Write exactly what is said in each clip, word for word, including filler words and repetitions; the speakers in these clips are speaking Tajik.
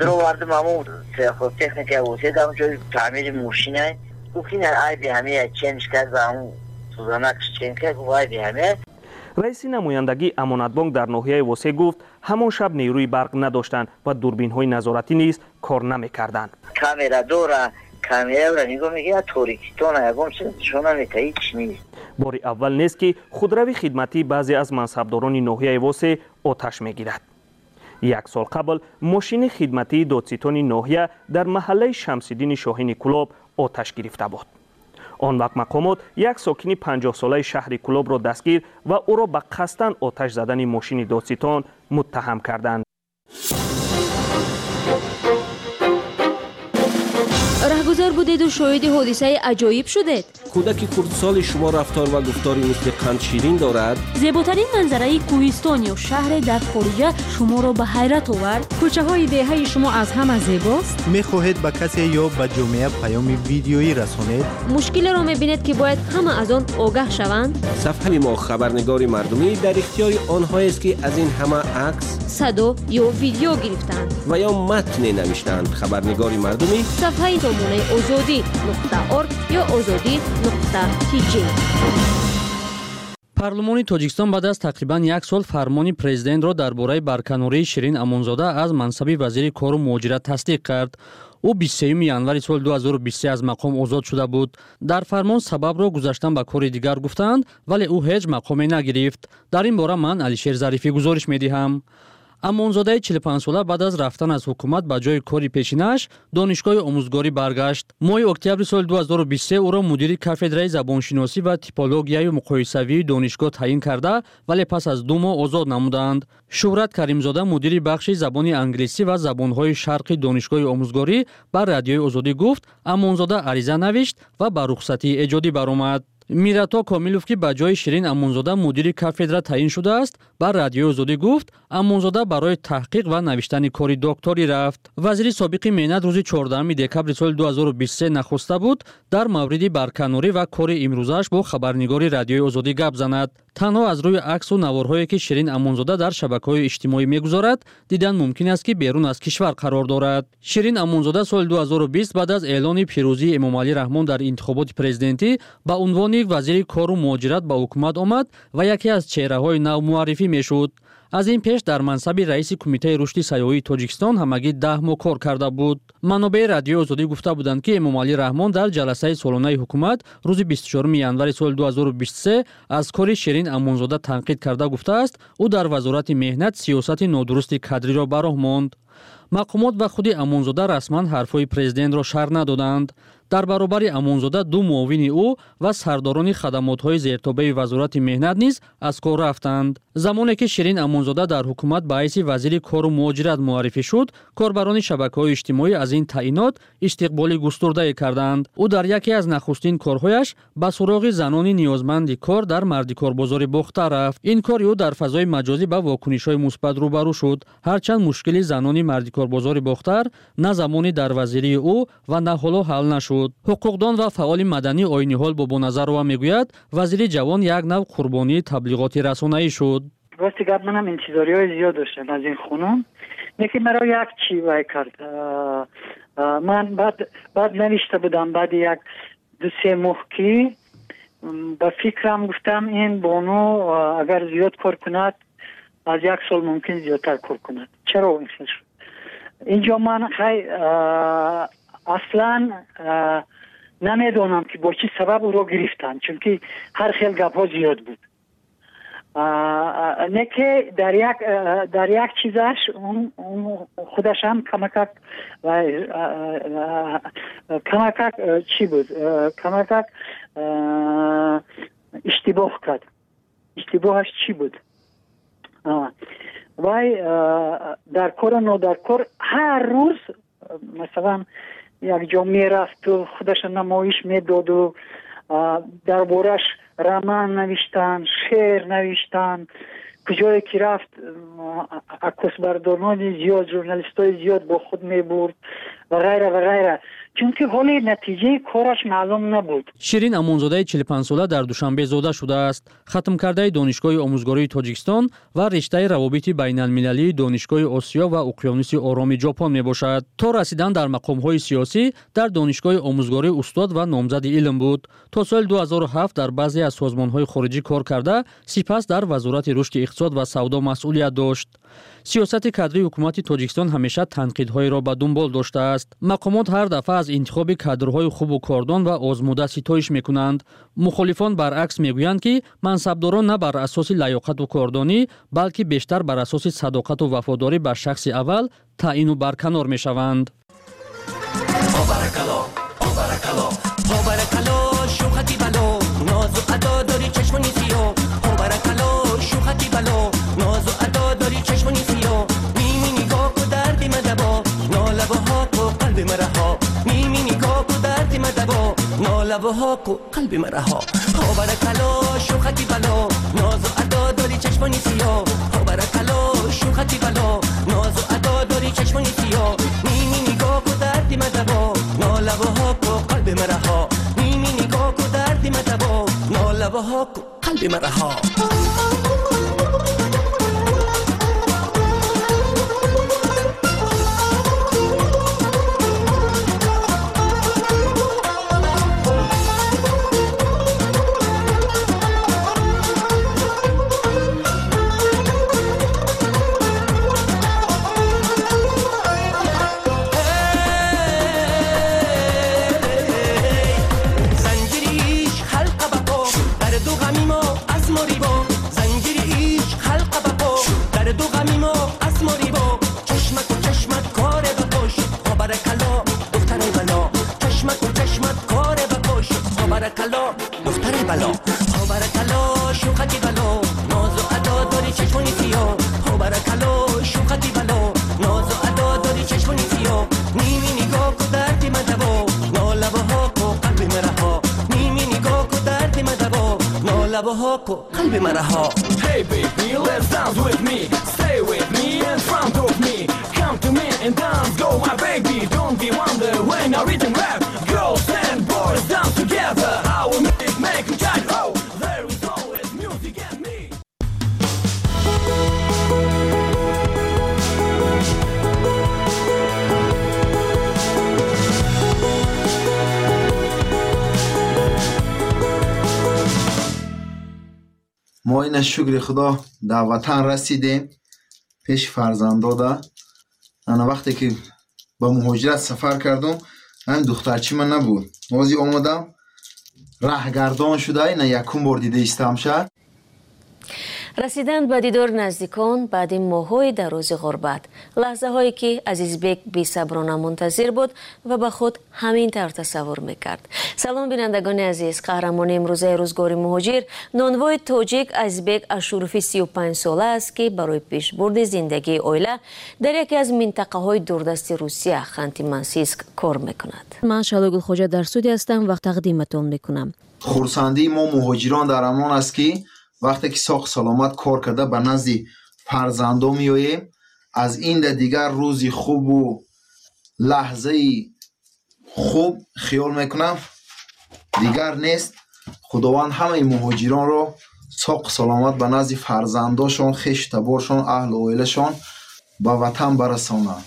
درو واردم همون تکنیک اوسید همون جای تعمیر موشینه گفتین ای بی همه چنج کرد و همون سوزانکش چنج کرد و ای بی همه. رئیس نمایندگی امانت بانک در ناحیه واسه گفت همان شب نیروی برق نداشتند و دوربین های نظارتی نیز کار نمی‌کردند. کامرا دورا کامرا را نگاه میگه توریکی تو نگم شما میتایی هیچ نیست. بار اول نیست که خودروی خدمتی بعضی از منصبداران ناحیه واسه آتش میگیرد. یک سال قبل ماشین خدمتی دادستان ناحیه در محله شمس‌الدین شاهین کلاب آتش گرفته بود. آن وقت مقامات یک ساکن پنجاه ساله شهر کلاب را دستگیر و او را به قصداً آتش زدن ماشین دادستان متهم کردند. رهگذر بودید و شاهد حادثه عجایب شدید. کودک کردسال شما رفتار و گفتاری مثل قند شیرین دارد. زیباترین منظره کوهستان یا شهر در خارج شما را به حیرت آورد. کوچه های دهه شما از همه زیباست. میخواهید به کسی یا به جامعه پیام ویدیویی رسانید؟ مشکل را میبینید که باید همه از آن آگاه شوند. صفحه ما خبرنگار مردمی در اختیار آنهایی است که از این همه عکس، صدا یا ویدیو گرفتند و یا متن نوشتند. خبرنگار مردمی صفحه سامانه آزادی نقطه ارگ یا آزادی نقطه تی جی. پارلمانی تاجیکستان بعد از تقریباً یک سال فرمان پرزیدنت را درباره برکناری شیرین امونزاده از منصب وزیر کار و مهاجرت تصدیق کرد. او بیست و سوم январи سال دو هزار و بیست و سه از مقام آزاد شده بود. در فرمان سبب را گذاشتن به کار دیگر گفتند ولی او هیچ مقامی نگرفت. در این باره من علیشیر ظریفی گزارش می‌دهم. امونزاده چهل و پنج ساله بعد از رفتن از حکومت به جای کاری پیشینش دانشگاه آموزگاری برگشت. ماه اکتبر سال دو هزار و بیست و سه او را مدیر کافدرای زبانشناسی و تیپولوژیای مقایسوی دانشگاه تعیین کرده ولی پس از دو ماه آزاد نمودند. شهرت کریمزاده مدیر بخش زبان انگلیسی و زبانهای شرقی دانشگاه آموزگاری بر رادیوی آزادی گفت امونزاده عریضه نوشت و به رخصتی ایجادی برآمد. میراتا کاملوف که به جای شیرین امونزاده مدیر کافدرا تعیین شده است بر رادیوی آزادی گفت امونزاده برای تحقیق و نوشتن کاری دکتری رفت. وزیر سابق مهنت روز چهاردهم دکبر سال دو هزار و بیست و سه نخسته بود در مورد برکناری و کار امروزش با خبرنگاری رادیوی آزادی گپ زند. تنها از روی عکس و نوارهایی که شیرین امونزاده در شبکه‌های اجتماعی می‌گذارد دیدن ممکن است که بیرون از کشور قرار دارد. شیرین امونزاده سال دو هزار و بیست بعد از اعلان پیروزی امامعلی رحمان در انتخابات پرزیدنتی با عنوان وزیر کار و مهاجرت به حکومت آمد و یکی از چهره‌های نو معرفی می‌شد. از این پیش در منصب رئیس کمیته رشد سیاحی تاجیکستان همگی ده ماه کار کرده بود. منابع رادیو آزادی گفته بودند که امامعلی رحمان در جلسه سالانه حکومت روز بیست و چهارم январи سال دو هزار و بیست و سه از کار شیرین امونزاده تنقید کرده گفته است او در وزارت مهنت سیاست نادرست کادری را به راه ماند. مقامات و خود امونزاده رسما حرفهای پرزیدنت را شرح ندادند. در برابر امونزاده دو معاون او و سرداران خدمات‌های زیرتابه وزارت مهنت نیز از کار رفتند. زمانی که شیرین امونزاده در حکومت به حیث وزیر کار و مهاجرت معرفی شد، کاربران شبکه‌های اجتماعی از این تعیینات استقبال گسترده کردند. او در یکی از نخستین کارهایش به سراغ زنان نیازمند کار در مردکار بازار بختا رفت. این کار او در فضای مجازی به واکنش‌های مثبت روبرو شد. هرچند مشکل زنان مردکار بازار بختر نه زمانی در وزیری او و نه حالا حل نشد. حقوقدان و فعال مدنی آیینی حال بابا نظرова میگوید وزیر جوان یک نوع قربانی تبلیغات رسانه‌ای شد. راستی گپ منم انتظاری‌های زیاد داشتم از این خانم. یکی مرا یک چی وای کرد. من بعد بعد نوشته بودم بعد یک دو سه ماه که با فکرم گفتم این بانو اگر زیاد کار کند از یک سال ممکن زیادتر کار کند. چرا این شد؟ اینجا من خیلی اصلا نمیدونم که با چی سبب او را گرفتن چون که هر خیل گپ ها زیاد بود. نه که در یک در یک چیزش اون خودش هم کمکک و کمکک چی بود کمکک اشتباه کرد. اشتباهش چی بود؟ وای در کار و نو در کار هر روز مثلا یک جا میرفت و خودش نمایش میداد و دربارش رمان نوشتن، شعر نوشتن، کجایی که رفت عکس برداران زیاد، ژورنالیستای زیاد با خود میبرد و غیره و غیره. چون که ولی نتیجه کارش معلوم نبود. شیرین امونزاده چهل و پنج ساله در دوشنبه زاده شده است. ختم کرده دانشگاه آموزگاری تاجیکستان و رشته روابط بین المللی دانشگاه آسیا و اقیانوس آرام ژاپن میباشد. تا رسیدن در مقام‌های سیاسی در دانشگاه آموزگاری استاد و نامزد علم بود. تا سال دو هزار و هفت در بعضی از سازمان‌های خارجی کار کرده، سپس در وزارت رشد اقتصاد و سودا مسئولیت داشت. سیاست کادری حکومت تاجیکستان همیشه تنقیدهای را به دنبال داشته است. مقامات هر دفعه از انتخاب کادرهای خوب و کاردان و آزموده ستایش میکنند. مخالفان برعکس میگویند که منصبداران نه بر اساس لیاقت و کاردانی بلکه بیشتر بر اساس صداقت و وفاداری به شخص اول تعیین و برکنار میشوند. لبها کو قلب مرا ها ها برکلا شوختی بلا ناز و ادا داری چشمانی سیاه ها برکلا شوختی بلا ناز و ادا داری چشمانی سیاه نیمی نگاه کو دردی مدبا نالبها کو قلب مرا ها نیمی نگاه کو دردی مدبا نالبها کو قلب مرا ها Hey baby, let's dance with me. Stay with me in front of me. Come to me and dance, go my baby. Don't be wonder when I rhythm rap. Girls and boys dance together. I will make it make them tight. Oh, there is always music and me. ما این شکر خدا در وطن رسیدیم پیش فرزنداده. انا وقتی که با مهاجرت سفر کردم هم دخترچی من نبود. وازی آمدم راهگردان شده این یکم بار دیده ایستم شد. رسیدن به دیدار نزدیکان بعد ماه‌های دراز غربت، لحظه هایی که عزیزبک بی‌صبرانه منتظر بود و به خود همین طور تصور میکرد. سلام بینندگان عزیز، قهرمان امروزه روزگار مهاجر نانوای تاجیک عزیزبک اشوروفی سی و پنج ساله است که برای پیشبرد زندگی عائله در یکی از منطقه های دوردست روسیه خانتی منسیسک کار میکند. من شالو گلخوجه در سودی هستم و تقدیمتون میکنم. خورسندی ما مهاجران در امان است که وقتی که ساخت سلامت کار کرده به نزد فرزندان میاییم، از این دیگر روزی خوب و لحظه خوب خیال میکنم دیگر نیست. خداوند همه مهاجران را ساخت سلامت به نزد فرزنداشان، خویش تبارشان، اهل و عائله‌شان به وطن برسانند.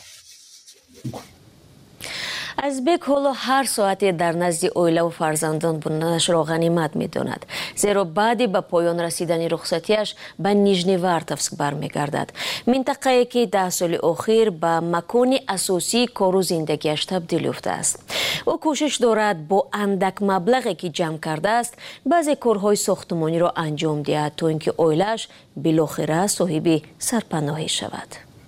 ازبک حالا هر ساعتی در نزد عائله و فرزندان بودنش را غنیمت می‌داند، زیرا بعد به پایان رسیدن رخصتیش به نیژنیوارتوفسک برمیگردد، منطقه‌ای که ده سال اخیر به مکان اساسی کار و زندگیش تبدیل یافته است. او کوشش دارد با اندک مبلغی که جمع کرده است بعضی کارهای ساختمانی را انجام دهد تا اینکه عائله‌اش بالاخره صاحب سرپناهی شود.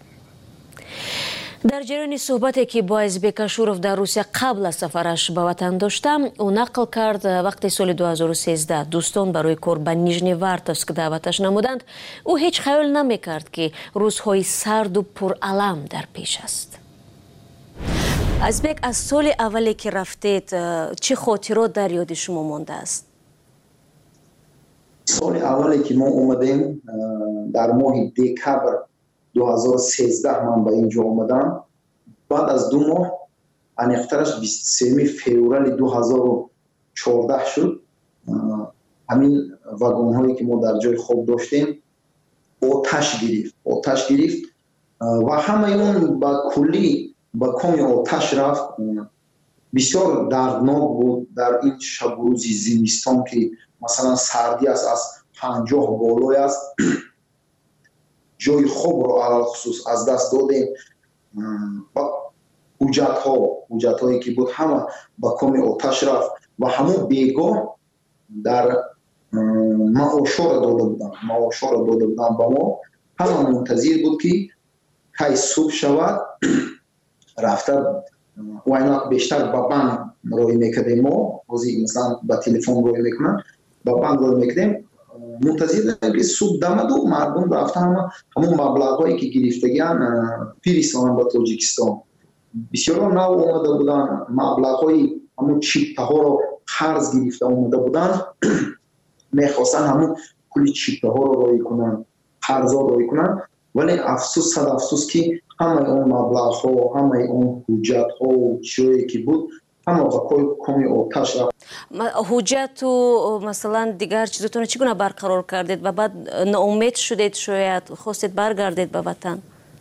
در جریان صحبتی که با ازبک اشوروف در روسیه قبل از سفرش به وطن داشتم، او نقل کرد وقتی سال دو هزار و سیزده دوستان برای کار به نیژنیوارتوفسک دعوتش نمودند، او هیچ خیال نمیکرد که روزهای سرد و پرالم در پیش است. ازبک، از سال اولی که رفتید چه خاطرات در یاد شما مانده است؟ سال اولی که ما اومدیم در ماه دکبر دو هزار و سیزده من به اینجا آمدم. بعد از دو ماه انیقترش بیست و سوم فوریه دو هزار و چهارده شد. همین واگن هایی که ما در جای خواب داشتیم آتش گرفت آتش گرفت و همه اون با کلی با کام آتش رفت. بسیار دردناک بود در این شب و روز زمستان که مثلا سردی است، از پنجاه بالای است. جای خوب رو علال خصوص از دست دادیم. حجت ها حجت هایی که بود همه با کام آتش رفت و همون بیگاه در معاشا را داده بودن معاشا را داده بودن با ما. همه منتظر بود که کی صبح شود رفته و اینا بیشتر با بانک روی میکردیم. ما روزی مثلا با تلفن روی میکنن با بانک روی میکردیم. منتظر که صبح دمد و مردم رفته همه همون مبلغ هایی که گرفتگیان پیرستان با تاجیکستان بسیار نو اومده بودن. مبلغ های همون چیپته ها رو قرض گرفته اومده بودن. میخواستن همون کلی چیپته ها رو روی کنن، قرض ها روی کنن. ولی افسوس صد افسوس که همه اون مبلغ ها همه اون حجت ها و چیزی که بود همه با کمی آتش رفت. حجت و مثلا دیگر چیزتون چگونه برقرار کردید و بعد ناامید شدید، شاید خواستید برگردید به وطن؟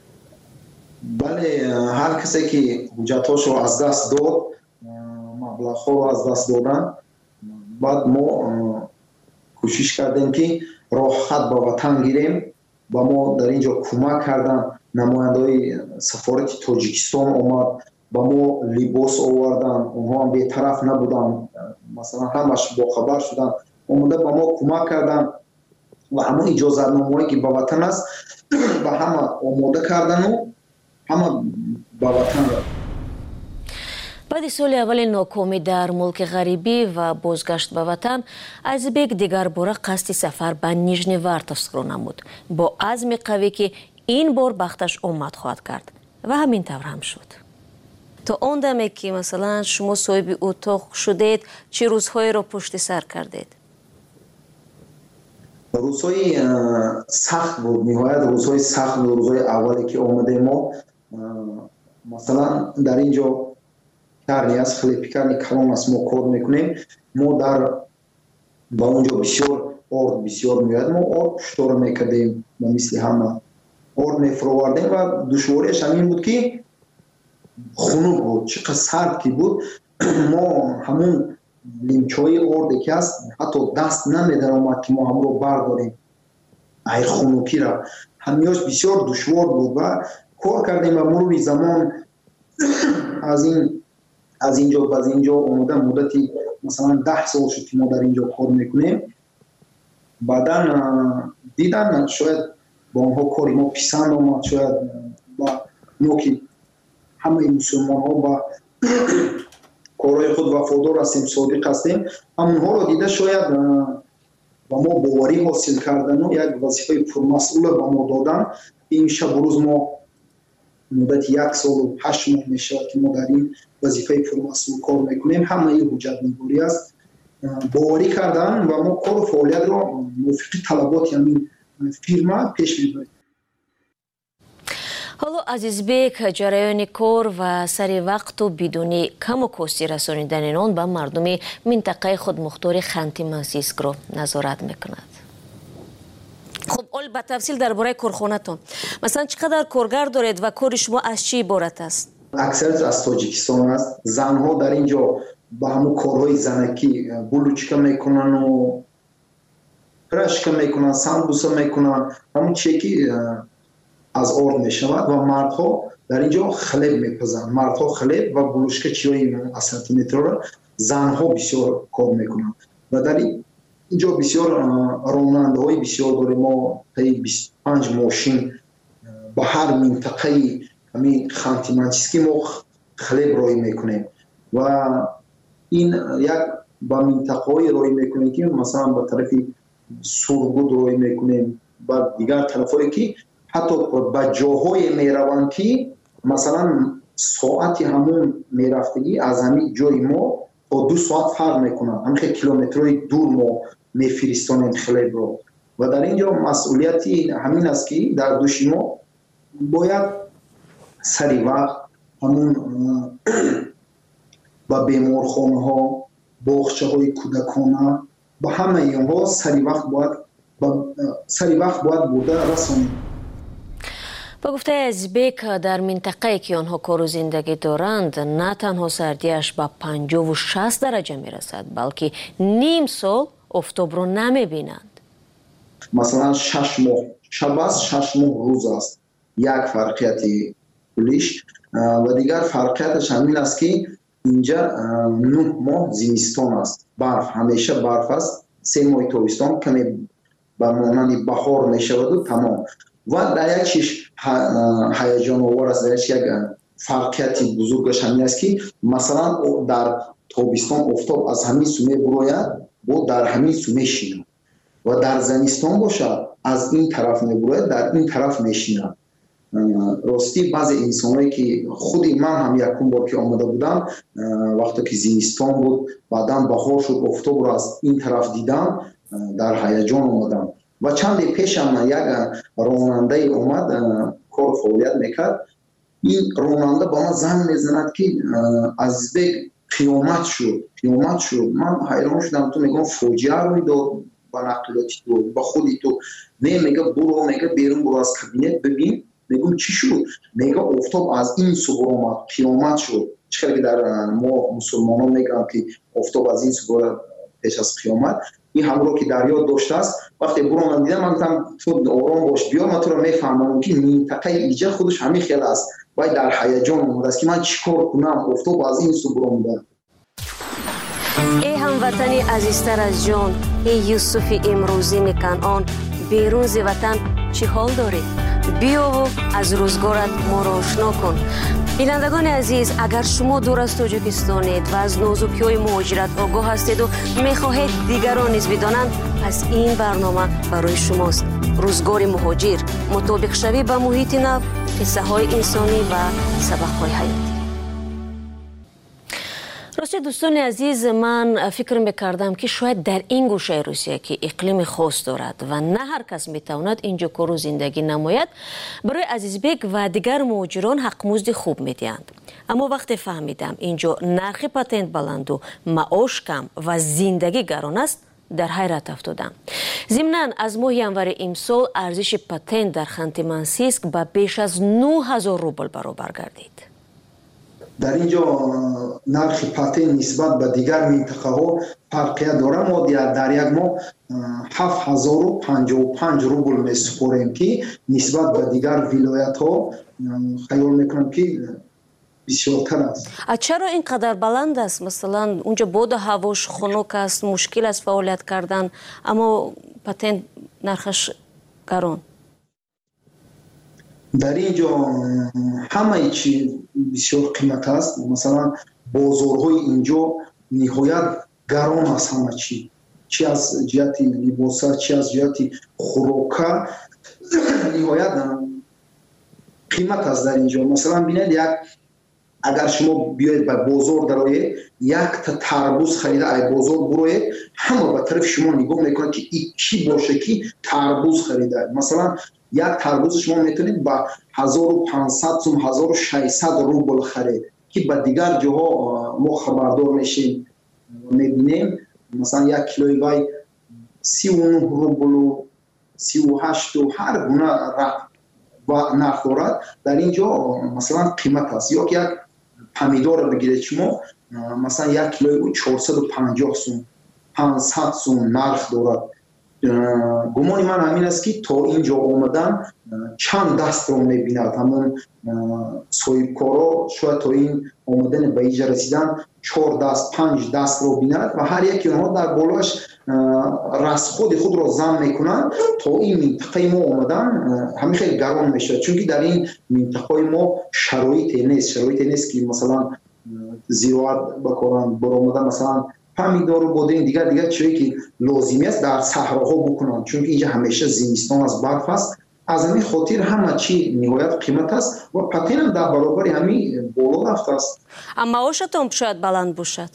بله، هر کسی که حجت هاشو از دست داد، مبلغ ها رو از دست دادن، بعد ما کوشش کردیم که راحت با وطن گیریم. با ما در اینجا کمک کردن. نماینده‌های سفارت تاجیکستان اومد با ما لباس آوردن. اونها هم بی‌طرف نبودن، مثلا همش با خبر شدن، اومده با ما کمک کردن و همون اجازه‌نامه‌ای که با وطن است با همه آماده کردن و همه با وطن رفتن. بعد سال اول ناکامی در ملک غریبی و بازگشت به وطن، айзбек дигар бора қасди сафар ба нижневартовскро намуд бо азми қавӣ ки ин бор бахташ омад хоҳад кард ва ҳамин тавр ҳам шуд. то он даме ки масалан шумо соҳиби утоқ шудед, чӣ рӯзҳоеро пушти сар кардед? рӯзҳои сахт буд, ниҳоят рӯзҳои сахт буд. рӯзҳои аввале ки омадем мо масалан дар ин ҷо карни аст, хеле пекарни калон аст, мо кор мекунем. мо дар ба онҷо бисёр орд бисёр меояд, мо орд пуштора мекардем ба мисли ҳама орд мефуровардем ва душвориаш ҳамин буд ки хунук буд, чӣ қадр сард ки буд. мо ҳамун лимчаҳои орде ки аст ҳатто даст намедаромад ки мо ҳамро бардорем ай хунукира. ҳамиёш бисёр душвор буд ва кор кардем ва мурури замон аз ин از اینجا و از اینجا اومدن. مدتی مثلا ده سال شد که ما در اینجا کار میکنیم. بعدا دیدن شاید با اونها کاری ما پسند آمد، شاید با ما که همه مسلمان ها با کارهای خود وفادار هستیم، صادق هستیم، همونها رو دیده شاید با ما باوری حاصل کردن و یک وظیفه پرمسئول با ما دادن. این شب روز ما مدت یک سال و هشت ماه میشه که ما در این وظیفه پرمسئول کار میکنیم. همه این حجت نگاری است، باوری کردن و ما کار و فعالیت را موافق طلبات همین فیرما پیش میبریم. ҳоло азизбек, ҷараёни кор ва сари вақту бидуни каму кости расонидани он ба мардуми минтақаи худмухтори Ханти Мансийскро назорат мекунад. хуб, ол ба тафсил дар бораи корхонатон, масалан чӣ қадар коргар доред ва кори шумо аз чӣ иборат аст? аксарияш аз тоҷикистон аст. занҳо дар ин ҷо ба ҳамун корҳои занакӣ булучка мекунану прашка мекунанд, самбуса мекунанд, ҳамун чие ки аз орд мешавад. ва мардҳо дар ин ҷо хлеб мепазанд. мардҳо хлеб ва булушка чиёи асортиментро занҳо бисёр кор мекунанд. ва дар ин ҷо бисёр ронандаҳои бисёр дорем. мо таи бисту панҷ мошин ба ҳар минтақаи ҳамин Ханти Мансийский мо хлеб рой мекунем. ва ин як ба минтақаҳои рой мекунем ки масалан ба тарафи Сургуд рой мекунем, ба дигар тарафҳое ки ҳатто ба ҷоҳое мераванд ки масалан соати ҳамун мерафтагӣ аз ҳамин ҷои мо то ду соат фарқ мекунад. ҳамин километрҳои дур мо мефиристонем хлебро. ва дар ин ҷо масъулияти ҳамин аст ки дар дӯши мо бояд сари вақт ҳамун ба беморхонаҳо, боғчаҳои кӯдакона ба ҳамаи онҳо сари вақт бояд сари вақт бояд бурда расонем. ба гуфтаи Азизбек, дар минтақае ки онҳо кору зиндагӣ доранд, на танҳо сардиаш ба панҷову шаст дараҷа мерасад, балки ним сол офтобро намебинанд. Масалан шаш моҳ шаб аст, шаш моҳ рӯз аст. Як фарқияти кулиш ва дигар фарқияташ ҳамин аст ки инҷа нӯҳ моҳ зимистон аст. Барф, ҳамеша барф аст. се моҳи тобистон каме ба монанди баҳор мешаваду тамом. ва дар як чиш ҳаяҷоновар аст, дар як фарқияти бузургаш ҳамин аст ки масалан дар тобистон офтоб аз ҳамин су мебурояд, бо дар ҳамин су мешинад. ва дар зимистон бошад, аз ин тараф мебурояд, дар ин тараф мешинад. рости баъзе инсонҳое ки худи ман ҳам якум бор ки омада будам, вақте ки зимистон буд, баъдан баҳор шуд, офтобро аз ин тараф дидам, дар ҳаяҷон омадам. ва чанде пешам як ронандаи омад, кор фаъолият мекард. ин ронанда ба ман занг мезанад ки Азизбек қиёмат шуд, қиёмат шуд. Ман ҳайрон шудам. Ту мегӯям фоҷиа рӯй дод ба нақлиёти ту, ба худи ту. Не, мега буро, мега берун буро аз кабинет бибин. Мегӯм чӣ шуд? Мега офтоб аз ин су баромад, қиёмат шуд. Чӣ хеле ки дар мо мусулмонон мегӯям ки офтоб аз ин су барад пеш аз қиёмат. ин ҳамро ки дар ёд доштааст. Вақте буро дидам, ман гуфтам ту ором бош, биё, ман туро мефаҳмонам ки минтақаи иҷа худаш ҳамин хел аст. Баъд дар ҳаяҷон омадааст ки ман чӣ кор кунам, офтоб аз ин су буромада. эй ҳамватани азизтар аз ҷон, эй Юсуфи имрӯзӣ Канъон, берун зи ватан чӣ ҳол дорӣ? биёву аз рӯзгорат моро ошно кун. бинандагони азиз, агар шумо дур аз Тоҷикистонед ва аз нозукиҳои муҳоҷират огоҳ ҳастеду мехоҳед дигарон низ бидонанд, пас ин барнома барои шумост. рӯзгори муҳоҷир, мутобиқшавӣ ба муҳити нав, қиссаҳои инсонӣ ва сабақҳои ҳаётӣ. рости дӯстони азиз, ман фикр мекардам ки шояд дар ин гӯшаи Русия ки иқлими хос дорад ва на ҳар кас метавонад инҷо кору зиндагӣ намояд, барои Азизбек ва дигар муҳоҷирон ҳақмузди хуб медиҳанд. аммо вақте фаҳмидам инҷо нархи патент баланду маош кам ва зиндагӣ гарон аст, дар ҳайрат афтодам. зимнан аз моҳи январи имсол арзиши патент дар Ханти-Мансийск ба беш аз нӯҳ ҳазор рубл баробар гардид. дар ин ҷо нархи патент нисбат ба дигар минтақаҳо фарқият дорад. мо дар як моҳ ҳафт ҳазору панҷоҳу панҷ рубл месупорем ки нисбат ба дигар вилоятҳо хаёл мекунам ки бисёртар аст. а чаро ин қадар баланд аст? Масалан, унҷо боду ҳавош хунук аст, мушкил аст фаъолият кардан, аммо патент нархаш гарон. дар ин ҷо ҳамаи чӣ бисёр қимат аст. Масалан, бозорҳои ин ҷо ниҳоят гарон аст. ҳама чӣ чӣ аз ҷиҳати либоса, чӣ аз ҷиҳати хӯрока ниҳоят қимат аст дар ин ҷо. Масалан, бинед, як агар шумо биёед ба бозор дароед, якта тарбуз харида ай бозор буроед, ҳама ба тарафи шумо нигоҳ мекунад ки ин чӣ боша ки тарбуз харидад. Масалан, як тарбуз шумо метавонед ба ҳазору панҷсад сум, ҳазору шашсад рубл харед, ки ба дигар ҷоҳо мо хабардор мешем, мебинем. Масалан, як килои вай сиву нӯҳ рублу, сиву ҳашту, ҳар гуна нарх дорад. дар ин ҷо масалан қимат аст. ё ки як помидор бигиред шумо, масалан як килои ӯ чорсаду панҷоҳ сум, панҷсад сум нарх дорад. гумони ман ҳамин аст ки то ин ҷо омадан чанд дастро мебинад. ҳамон соҳибкоро шояд то ин омадани ба иҷа расидан чор даст, панҷ дастро бинад ва ҳар яки онҳо дар болоаш расходи худро зам мекунанд. то ин минтақаи мо омадан ҳамин хеле гарон мешавад, чунки дар ин минтақаи мо шароите нест. шароите нест ки масалан зироат бакоранд, баромада масалан помидору бодин, дигар дигар чизе ки лозимӣ аст дар саҳроҳо букунанд, чунки инҷа ҳамеша зимистон аст, барф аст. аз ҳамин хотир ҳама чӣ ниҳоят қимат аст ва патентам дар баробари ҳамин боло рафтааст. маошатон шояд баланд бошад.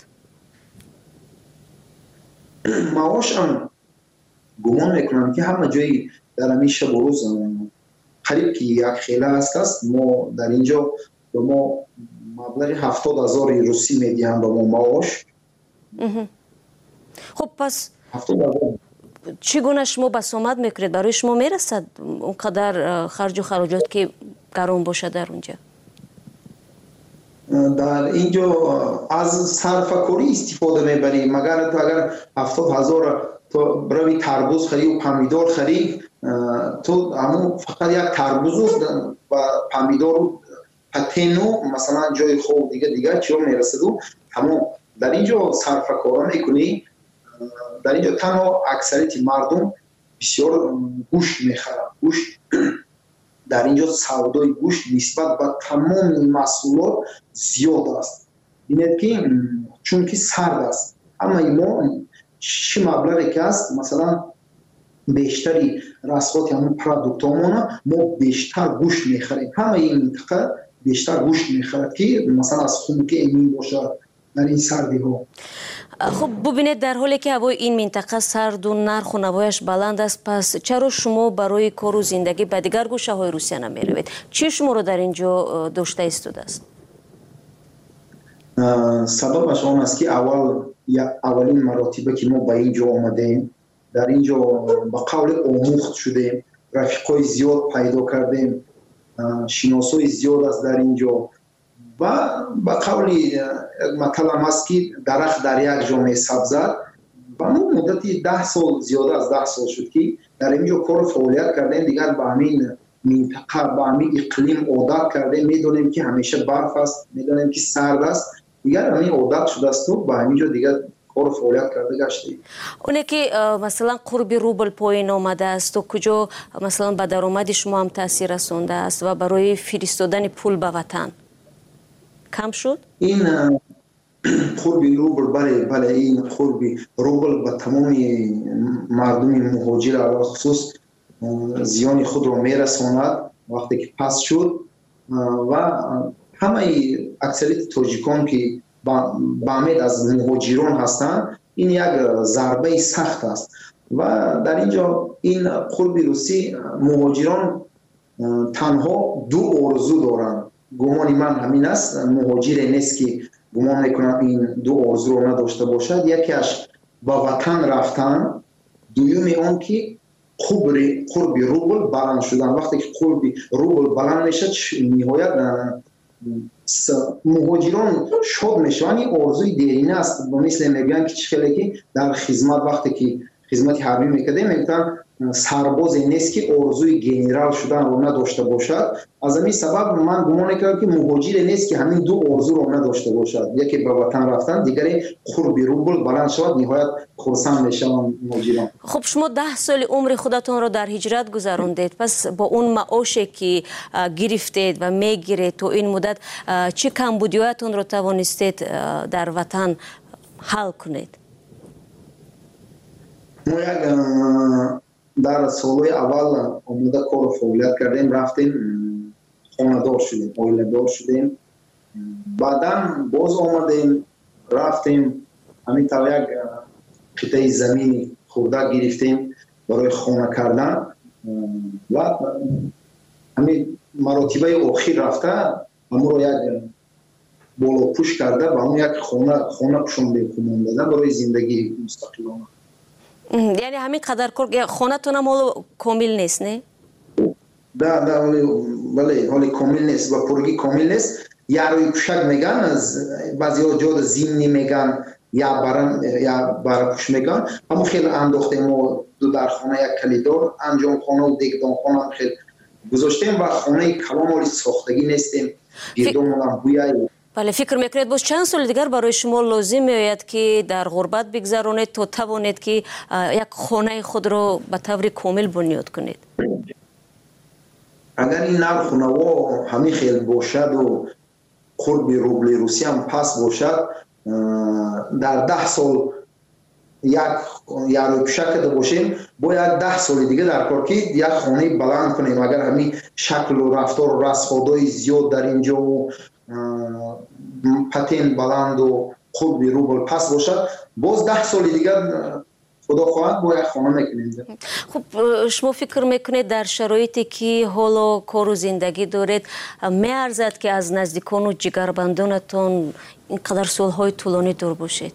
маошам гумон мекунам ки ҳама ҷои дар ҳамин шабу рӯз қариб ки як хела аст аст. мо дар ин ҷо به ما مبلغ هفتاد هزار روسی میدهند به ما معاش. خب پس هفتاد هزار چگونه شما بسامد میکنید؟ برای شما میرسد اونقدر خرج و خراجات که گران باشه در اونجا؟ در اینجا از صرفه‌کاری استفاده میبریم. مگر تو اگر هفتاد هزار تو بروی تربوز خری و پمیدار خری، تو همون فقط یک تربوز و پمیدار و پتینو مثلا جای خوب دیگه دیگه چیو میرسد و همون در اینجا صرفه‌کاری میکنی. در اینجا تنها اکثریت مردم بسیار گوشت میخرن. گوشت در اینجا سودای گوشت نسبت به تمام محصولات زیاد است. ببینید که چون که سرد است، اما ما چه مبلغی که است مثلا بیشتری رسخات همون پروداکتامون ما بیشتر گوشت میخریم. همه این منطقه بیشتر گوشت میخرد که مثلا از خنک امین باشد در این سردی ها. خب ببینید در حالی که هوای این منطقه سرد و نرخ و نوایش بلند است، پس چرا شما برای کار و زندگی به دیگر گوشه های روسیه نمی روید؟ چی شما رو در اینجا داشته ایستاده است؟ سببش آن است که اول اولین مراتبه که ما به اینجا آمدیم، در اینجا به قول آموخت شدیم، رفیقای زیاد پیدا کردیم، شناسای زیاد است در اینجا و به قولی مطلب است که درخت در یک جا می سبزد و ما مدتی ده سال زیاده از ده سال شد که در اینجا کار فعالیت کردیم. دیگر به همین منطقه به همین اقلیم عادت کردیم. میدونیم که همیشه برف است، میدونیم که سرد است، دیگر همین عادت شده است و به همینجا دیگر کار فعالیت کرده گشتیم. اونه که مثلا قرب روبل پایین آمده است و کجا مثلا به درآمد شما هم تاثیر رسونده است و برای فرستادن پول به وطن کم شد؟ این قرب روبل بله بله این قرب روبل به تمام مردم مهاجر علاوه خصوص زیان خود را میرساند وقتی که پس شد و همه اکثریت تاجیکان که با امید از مهاجران هستند این یک ضربه سخت است و در اینجا این قرب روسی مهاجران تنها دو آرزو دارند. گمان من همین است، مهاجر نیست که گمان میکنم این دو آرزو رو نداشته باشد. یکیش با وطن رفتن، دومی اون که قرب روبل بلند شدن. وقتی که قرب روبل بلند میشه نهایت مهاجران شاد میشن. این آرزوی دیرینه است، مثل میگن که چه که در خدمت وقتی که خدمت حربی میکردیم میگن سربازی نیست که آرزوی گنرال شدن رو نداشته باشد. از همین سبب من گمان میکنم که مهاجر نیست که همین دو آرزو رو نداشته باشد، یکی به وطن رفتن، دیگری قرب روبل بلند شد نهایت خرسند میشن مهاجران. خب شما ده سال عمر خودتون رو در هجرت گذراندید، پس با اون معاشی که گرفتید و میگیرید تو این مدت چه کمبودیاتون رو توانستید در وطن حل کنید؟ ما یک در سالهای اول آمده کار فعالیت کردیم، رفتیم خانه دار شدیم، آیله دار شدیم، بعدا باز آمدیم رفتیم همین طور یک قطعه زمینی خورده گرفتیم برای خانه کردن و همین مراتبه آخر رفته همون رو یک بالا پوش کرده و همون یک خانه خانه پوشانده کمان دادن برای زندگی مستقلانه. یعنی همین قدر کار خانه تون هم حالا کامل نیست نه؟ ده ده حالی بله حالی کامل نیست و پرگی کامل نیست. یاروی کشک میگن، از بعضی ها جاد زمینی میگن یا برن یا برپوش میگن. اما خیلی انداختیم ما دو در خانه یک کلیدار انجام خانه و دیگدان خانه هم خیلی گذاشتیم و خانه کلام حالی ساختگی نیستیم. گردمون هم بویایی. بله فکر میکنید باز چند سال دیگر برای شما لازم میآید که در غربت بگذرانید تا توانید که یک خانه خود را به طور کامل بنیاد کنید؟ اگر این نرخ نوا همین خیلی باشد و قرب روبل روسی هم پس باشد، در ده سال یک یارو کشک باشیم باید ده سال دیگه در کار که یک خانه بلند کنیم. اگر همین شکل و رفتار و رسخادهای زیاد در اینجا و پتین بلند و خوب روبل پس باشد، باز ده سال دیگر خدا خواهد با یک خانه میکنیم. خب شما فکر میکنید در شرایطی که حالا کار و زندگی دارید میارزد که از نزدیکان و جگربندانتون اینقدر سالهای طولانی دور باشید؟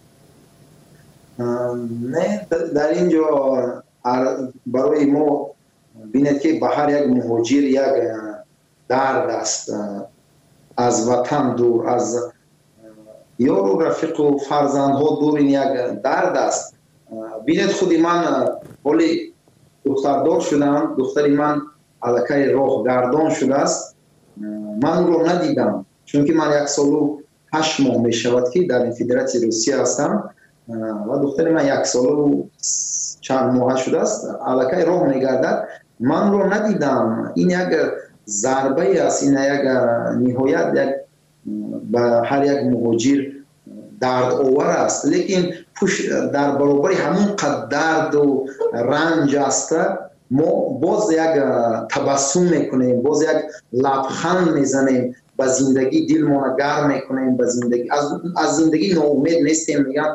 نه، در اینجا برای ما بینید که به هر یک مهاجر یک درد است، از وطن دور، از یار و رفیق و فرزندها دور، این یک درد است. بینید خودی من ولی دختردار شدم، دختری من علاقه راه گردان شده است، من رو ندیدم چون که من یک سال و هشت ماه می شود که در این فدراسیون روسیه هستم و دختری من یک سال و چند ماه شده است علاقه راه می گردد، من رو ندیدم. این یک ضربه است، این یک نهایت یک به هر یک مهاجر درد آور است، لیکن در برابر همون قدر درد و رنج است ما باز یک تبسم میکنیم، باز یک لبخند میزنیم، به زندگی دل ما گرم میکنیم، به زندگی از از زندگی ناامید نیستیم. میگن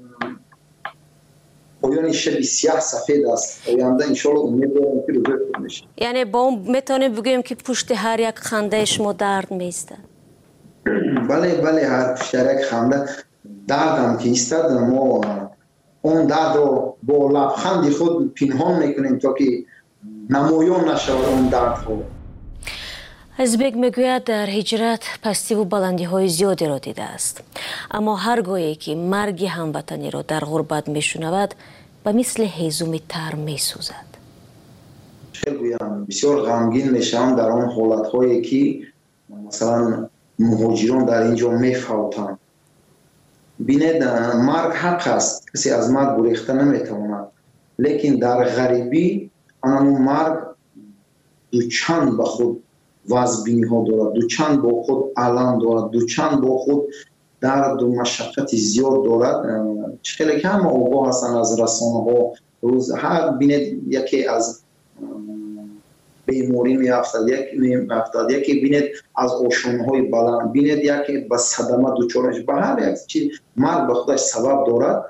پایان شب سیاه سفید است، آینده ان شاء الله امید دارم که روز خوب بشه. یعنی با اون میتونیم بگیم که پشت هر یک خنده شما درد میسته؟ بله بله، هر پشت هر یک خنده درد هم که ایستد، ما اون درد رو با لبخند خود پنهان میکنیم تا که نمایان نشود اون درد خود. ازبک میگوید در هجرت پستی و بلندی های زیادی را دیده است، اما هرگاهی که مرگ هموطنی را در غربت میشنود به مثل هیزومی تر میسوزد. چه گویم، بسیار غمگین میشم در آن حالت هایی که مثلا مهاجران در اینجا میفوتند. بینید مرگ حق است، کسی از مرگ گریخته نمیتواند، لیکن در غریبی آن مرگ دو چند به خود وزبینی ها دارد، دو چند با خود علم دارد، دو چند با خود درد و مشقت زیاد دارد. خیلی کم آگاه هستند از رسانه ها، روز هر بینید یکی از بیماری می افتاد، یکی می افتاد، یکی بینید از آشانه های بلند، بینید یکی به صدمه دوچارش، به هر یک چیز مرگ به خودش سبب دارد.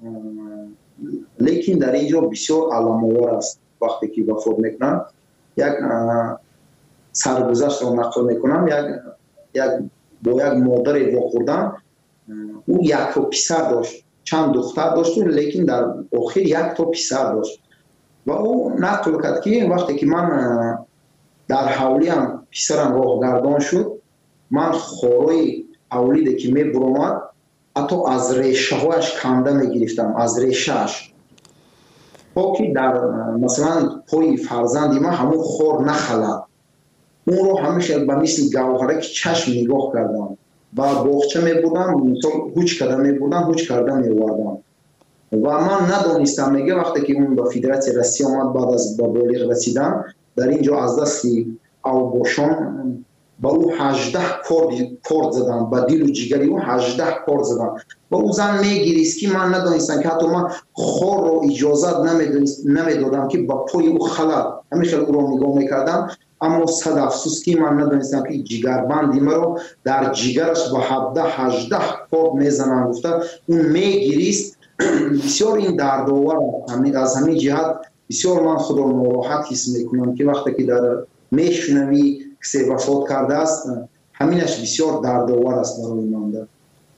لیکن در اینجا بسیار علم آور است. وقتی که وفات میکنن یک سرگذشت را نقل میکنم، یک یک با یک مادر واخوردن، او یک تا پسر داشت، چند دختر داشت، لیکن در آخر یک تا پسر داشت و او نقل کرد که وقتی که من در حولی هم پسرم راه گردان شد، من خورای اولیده که می برامد حتی از ریشه هایش کنده می گرفتم، از ریشهش، تا که در مثلا پای فرزندی من همون خور نخلد. اون رو همیشه به مثل گوهره که چشم نگاه کردم و باغچه می بودم، مثلا هوچ کرده می بودم، هوچ کرده می وردم و من ندانستم. میگه وقتی که اون به فدراسیون روسیه آمد بعد از به بالغ رسیدن، در اینجا از دستی اوباشان با او هجده کارد زدن، با دل و جگری او هجده کارد زدن و او زن میگیریست که من ندانستم که حتی من خور رو اجازت نمیدادم که با پای او خلد، همیشه او رو نگاه میکردم. اما صد افسوس که من ندانستم که جگربندی مرا در جگرش با هفده هجده کارد میزنن. گفته اون میگیریست. بسیار این دردآور از همین جهت بسیار من خود را ناراحت حس میکنم که وقتی که در میشنوی کسی وفات کرده است، همینش بسیار دردآور است برای من.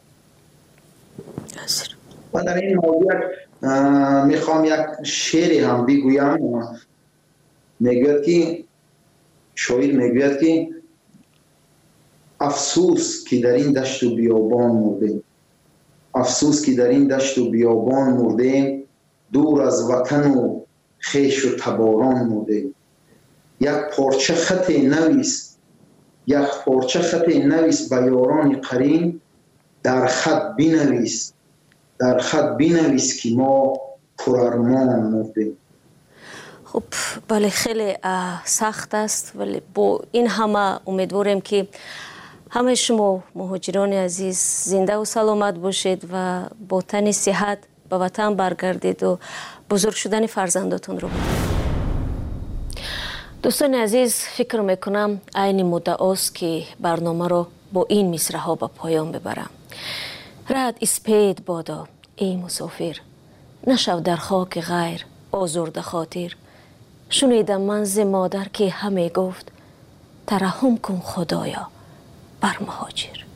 و در این موضوع میخوام یک شعری هم بگویم. میگوید که شاعر میگوید که افسوس که در این دشت و بیابان مردیم، افسوس که در این دشت و بیابان مردیم، دور از وطن و خیش و تباران مردیم. یک پارچه خط نویس، یک پارچه خط نویس به یاران قرین، در خط بنویس، در خط بنویس که ما پرارمان مردیم. خب بله، خیلی سخت است، ولی با این همه امیدواریم که همه شما مهاجران عزیز زنده و سلامت باشید و با تن صحت به وطن برگردید و بزرگ شدن فرزنداتون رو ببینید. دوستان عزیز، فکر میکنم عین مدعاست که برنامه رو با این مصرع‌ها به پایان ببرم. رد اسپید بادا ای مسافر، نشو در خاک غیر آزرده خاطر. شنیدم من ز مادر که همه گفت ترحم کن خدایا بر مهاجر.